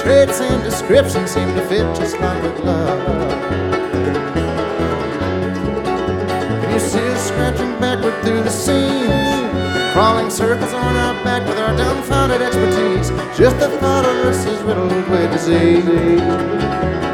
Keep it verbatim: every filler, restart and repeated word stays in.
traits and descriptions seem to fit just like a glove. Can you see us scratching backward through the seams, crawling circles on our back with our dumbfounded expertise? Just the thought of us is riddled with disease.